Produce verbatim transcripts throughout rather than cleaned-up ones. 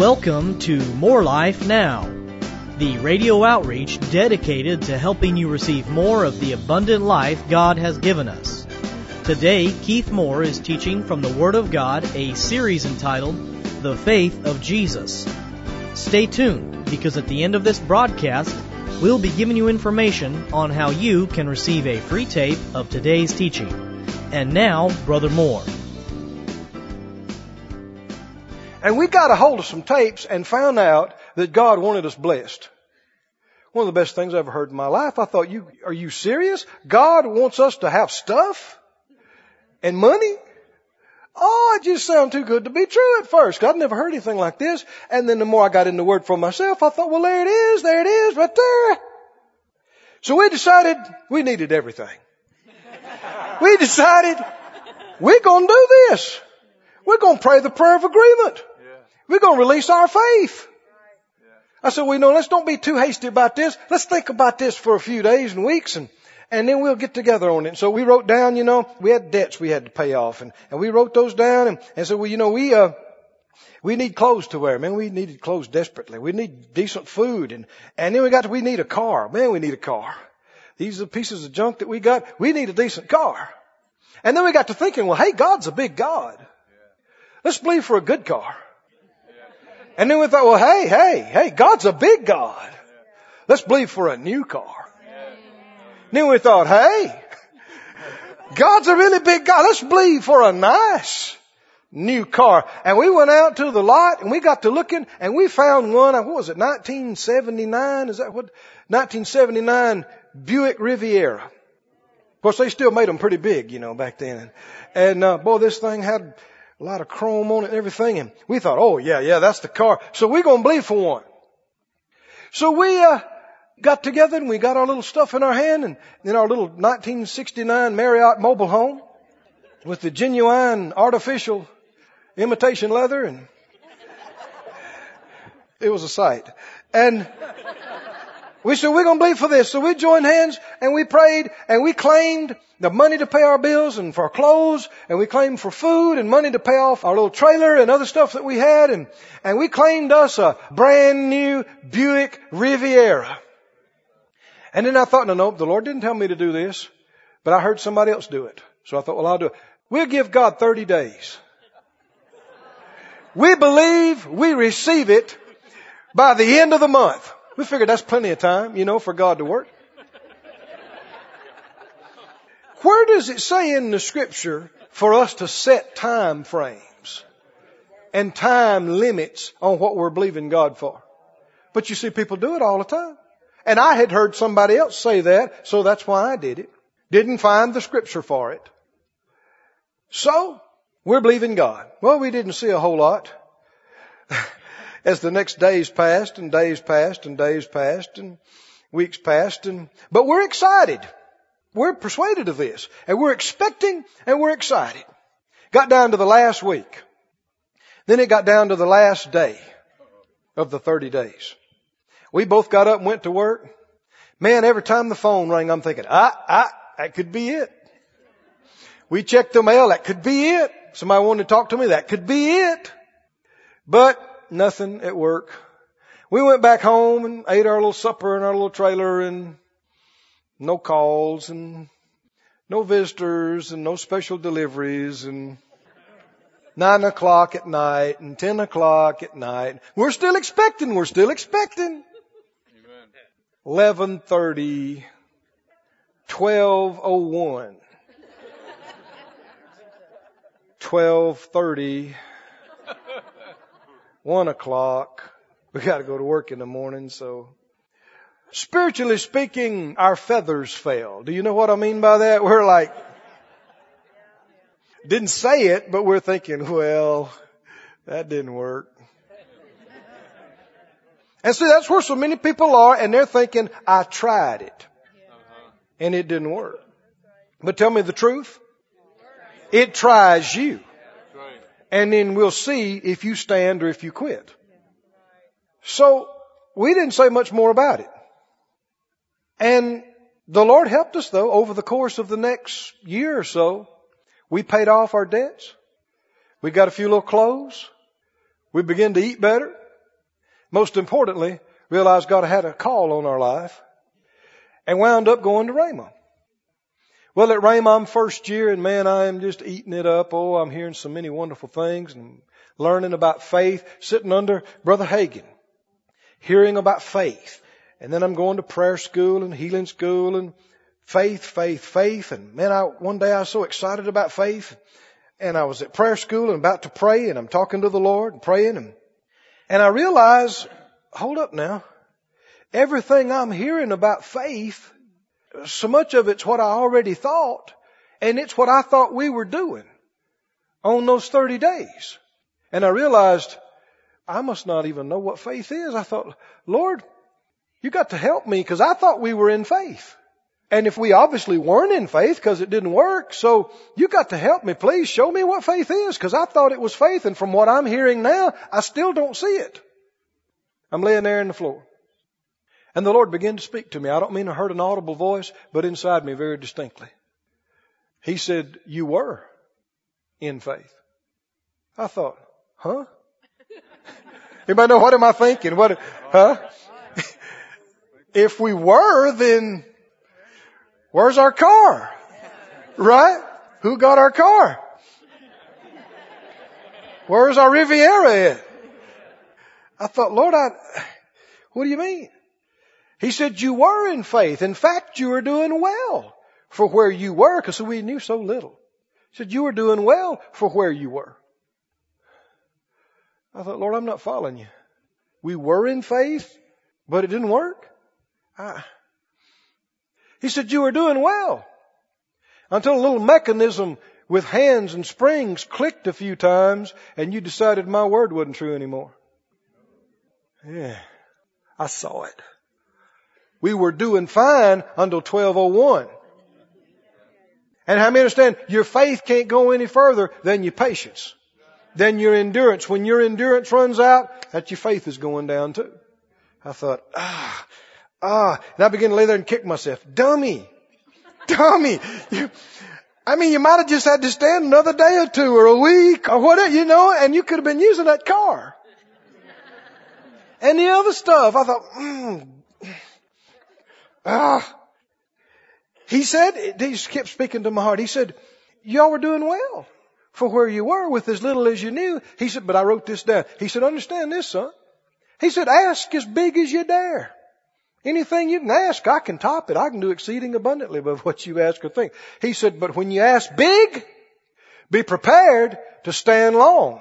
Welcome to More Life Now, the radio outreach dedicated to helping you receive more of the abundant life God has given us. Today, Keith Moore is teaching from the Word of God, a series entitled The Faith of Jesus. Stay tuned, because at the end of this broadcast, we'll be giving you information on how you can receive a free tape of today's teaching. And now, Brother Moore. And we got a hold of some tapes and found out that God wanted us blessed. One of the best things I ever heard in my life. I thought, "You are you serious? God wants us to have stuff and money?" Oh, it just sounded too good to be true at first. I'd never heard anything like this. And then the more I got in the Word for myself, I thought, well, there it is, there it is, right there. So we decided we needed everything. We decided we're going to do this. We're going to pray the prayer of agreement. We're going to release our faith. I said, well, you know, let's don't be too hasty about this. Let's think about this for a few days and weeks, and, and then we'll get together on it. So we wrote down, you know, we had debts we had to pay off, and, and we wrote those down and, and said, well, you know, we, uh, we need clothes to wear. Man, we needed clothes desperately. We need decent food. And, and then we got to, we need a car. Man, we need a car. These are the pieces of junk that we got. We need a decent car. And then we got to thinking, well, hey, God's a big God. Let's believe for a good car. And then we thought, well, hey, hey, hey, God's a big God. Let's believe for a new car. Then we thought, hey, God's a really big God. Let's believe for a nice new car. And we went out to the lot and we got to looking and we found one. What was it? nineteen seventy-nine? Is that what? nineteen seventy-nine Buick Riviera. Of course, they still made them pretty big, you know, back then. And, uh, boy, this thing had a lot of chrome on it and everything. And we thought, oh, yeah, yeah, that's the car. So we're going to believe for one. So we uh got together and we got our little stuff in our hand and in our little nineteen sixty-nine Marriott mobile home with the genuine artificial imitation leather. And it was a sight. And we said, we're going to believe for this. So we joined hands and we prayed and we claimed the money to pay our bills and for our clothes, and we claimed for food and money to pay off our little trailer and other stuff that we had, and, and we claimed us a brand new Buick Riviera. And then I thought, no, no, the Lord didn't tell me to do this, but I heard somebody else do it. So I thought, well, I'll do it. We'll give God thirty days. We believe we receive it by the end of the month. We figured that's plenty of time, you know, for God to work. Where does it say in the Scripture for us to set time frames and time limits on what we're believing God for? But you see people do it all the time. And I had heard somebody else say that, so that's why I did it. Didn't find the Scripture for it. So, we're believing God. Well, we didn't see a whole lot. As the next days passed and days passed and days passed and weeks passed, and but we're excited. We're persuaded of this. And we're expecting and we're excited. Got down to the last week. Then it got down to the last day of the thirty days. We both got up and went to work. Man, every time the phone rang, I'm thinking, ah, ah, that could be it. We checked the mail, that could be it. Somebody wanted to talk to me, that could be it. But nothing at work. We went back home and ate our little supper in our little trailer, and no calls and no visitors and no special deliveries, and nine o'clock at night and ten o'clock at night. We're still expecting. We're still expecting. eleven thirty, twelve oh one, twelve thirty, one o'clock. We got to go to work in the morning, so. Spiritually speaking, our feathers fell. Do you know what I mean by that? We're like, didn't say it, but we're thinking, well, that didn't work. And see, that's where so many people are, and they're thinking, I tried it, and it didn't work. But tell me the truth. It tries you. And then we'll see if you stand or if you quit. So, we didn't say much more about it. And the Lord helped us, though, over the course of the next year or so. We paid off our debts. We got a few little clothes. We began to eat better. Most importantly, realized God had a call on our life and wound up going to Rhema. Well, at Rhema, first year, and man, I am just eating it up. Oh, I'm hearing so many wonderful things and learning about faith, sitting under Brother Hagin, hearing about faith. And then I'm going to prayer school and healing school and faith, faith, faith. And man, I, one day I was so excited about faith. And I was at prayer school and about to pray, and I'm talking to the Lord and praying. And, and I realized, hold up now. Everything I'm hearing about faith, so much of it's what I already thought, and it's what I thought we were doing on those thirty days. And I realized I must not even know what faith is. I thought, Lord, you got to help me, because I thought we were in faith. And if we obviously weren't in faith because it didn't work, so you got to help me. Please show me what faith is, because I thought it was faith, and from what I'm hearing now, I still don't see it. I'm laying there on the floor. And the Lord began to speak to me. I don't mean I heard an audible voice, but inside me very distinctly. He said, you were in faith. I thought, huh? Anybody know, what am I thinking? What, huh? If we were, then where's our car? Right? Who got our car? Where's our Riviera at? I thought, Lord, I, what do you mean? He said, you were in faith. In fact, you were doing well for where you were, because we knew so little. He said, you were doing well for where you were. I thought, Lord, I'm not following you. We were in faith, but it didn't work. I, he said, you were doing well until a little mechanism with hands and springs clicked a few times, and you decided my word wasn't true anymore. Yeah, I saw it. We were doing fine until twelve oh one. And how many understand your faith can't go any further than your patience, than your endurance. When your endurance runs out, that your faith is going down too. I thought, ah, ah. And I began to lay there and kick myself. Dummy. Dummy. You, I mean, you might have just had to stand another day or two or a week or whatever, you know, and you could have been using that car. And the other stuff, I thought, hmm. Ah. He said, he just kept speaking to my heart. He said, y'all were doing well for where you were with as little as you knew. He said, but I wrote this down. He said, understand this, son. He said, ask as big as you dare. Anything you can ask, I can top it. I can do exceeding abundantly above what you ask or think. He said, but when you ask big, be prepared to stand long.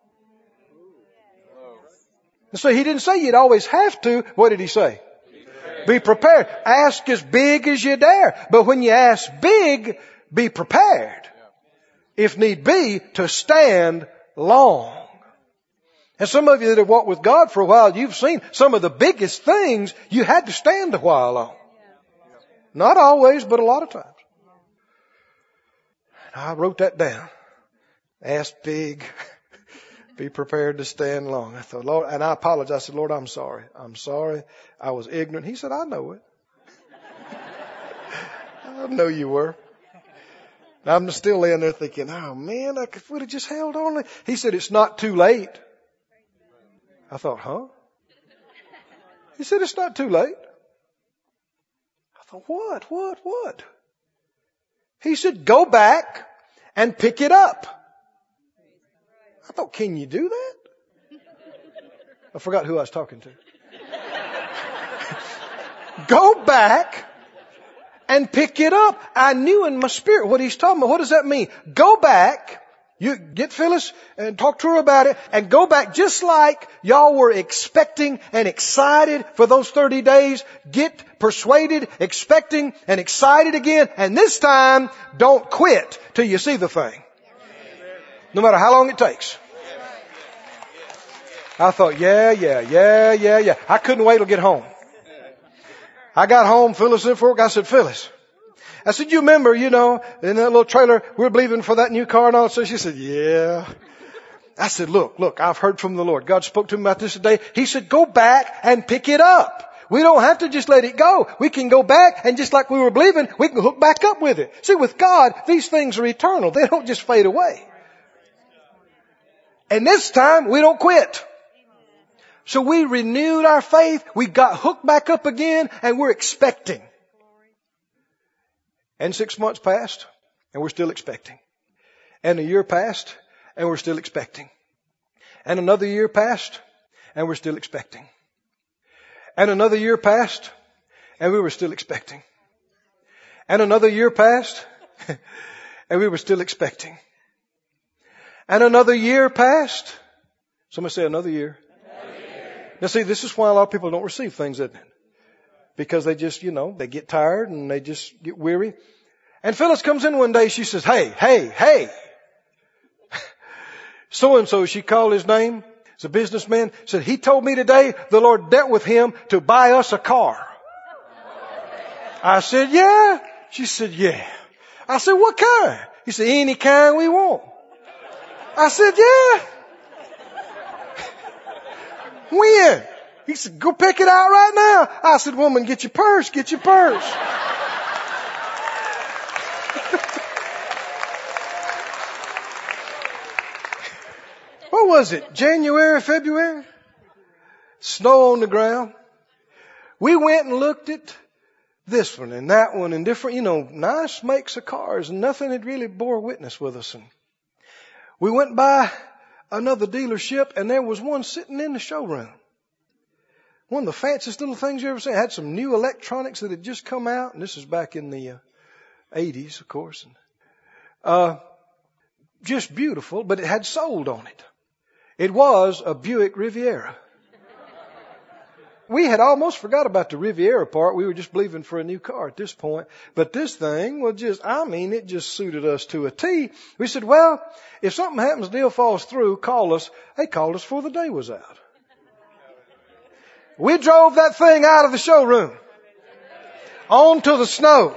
So he didn't say you'd always have to. What did he say? Be prepared. Ask as big as you dare. But when you ask big, be prepared, if need be, to stand long. And some of you that have walked with God for a while, you've seen some of the biggest things you had to stand a while on. Not always, but a lot of times. And I wrote that down. Ask big. Be prepared to stand long. I thought, Lord, and I apologized. I said, Lord, I'm sorry. I'm sorry. I was ignorant. He said, I know it. I know you were. And I'm still laying there thinking, oh man, I would have just held on. He said, it's not too late. I thought, huh? He said, it's not too late. I thought, what, what, what? He said, go back and pick it up. I thought, can you do that? I forgot who I was talking to. Go back and pick it up. I knew in my spirit what he's talking about. What does that mean? Go back. You get Phyllis and talk to her about it, and go back just like y'all were expecting and excited for those thirty days. Get persuaded, expecting and excited again. And this time, don't quit till you see the thing. No matter how long it takes. I thought, yeah, yeah, yeah, yeah, yeah. I couldn't wait to get home. I got home, Phyllis in for work. I said, Phyllis. I said, you remember, you know, in that little trailer, we were believing for that new car and all. So she said, yeah. I said, look, look, I've heard from the Lord. God spoke to me about this today. He said, go back and pick it up. We don't have to just let it go. We can go back, and just like we were believing, we can hook back up with it. See, with God, these things are eternal. They don't just fade away. And this time, we don't quit. So we renewed our faith. We got hooked back up again, and we're expecting. And six months passed, and we're still expecting. And a year passed, and we're still expecting. And another year passed, and we're still expecting. And another year passed, and we were still expecting. And another year passed, and we were still expecting. And another year passed. Somebody say another year. Another year. Now see, this is why a lot of people don't receive things, isn't it? Because they just, you know, they get tired and they just get weary. And Phyllis comes in one day, she says, hey, hey, hey. So-and-so, she called his name. He's a businessman. Said, he told me today the Lord dealt with him to buy us a car. I said, yeah. She said, yeah. I said, what kind? He said, any kind we want. I said, yeah. When? He said, go pick it out right now. I said, woman, get your purse, get your purse. What was it? January, February? Snow on the ground. We went and looked at this one and that one and different, you know, nice makes of cars, and nothing had really bore witness with us. And we went by another dealership, and there was one sitting in the showroom. One of the fanciest little things you ever seen. It had some new electronics that had just come out, and this is back in the uh, eighties, of course. And, uh, just beautiful, but it had sold on it. It was a Buick Riviera. We had almost forgot about the Riviera part. We were just believing for a new car at this point. But this thing was just, I mean, it just suited us to a T. We said, well, if something happens, deal falls through, call us. They called us before the day was out. We drove that thing out of the showroom. Onto the snow.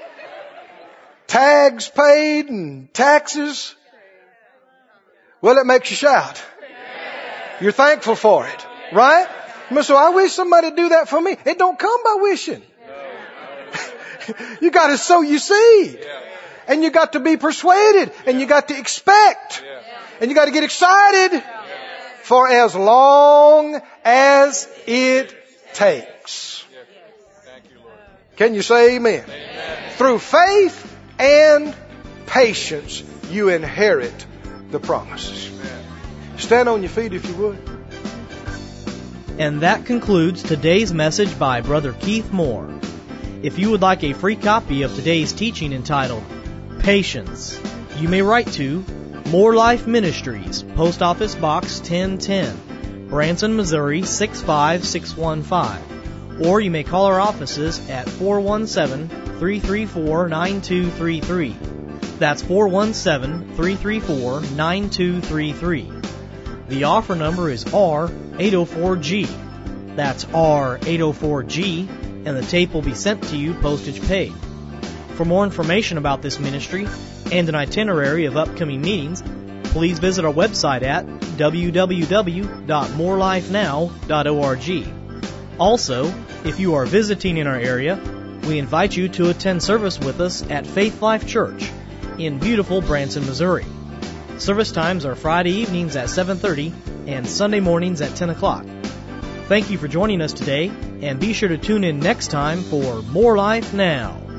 Tags paid and taxes. Well, it makes you shout. You're thankful for it, right? So I wish somebody would do that for me. It don't come by wishing. You got to sow your seed. And you got to be persuaded. And you got to expect. And you got to get excited for as long as it takes. Can you say amen? Through faith and patience, you inherit the promises. Stand on your feet if you would. And that concludes today's message by Brother Keith Moore. If you would like a free copy of today's teaching entitled Patience, you may write to More Life Ministries, Post Office Box ten ten, Branson, Missouri six five six one five. Or you may call our offices at four one seven, three three four, nine two three three. That's four one seven, three three four, nine two three three. The offer number is R eight oh four G. That's R eight oh four G, and the tape will be sent to you postage paid. For more information about this ministry and an itinerary of upcoming meetings, please visit our website at w w w dot more life now dot org. Also, if you are visiting in our area, we invite you to attend service with us at Faith Life Church in beautiful Branson, Missouri. Service times are Friday evenings at seven thirty and Sunday mornings at ten o'clock. Thank you for joining us today, and be sure to tune in next time for More Life Now.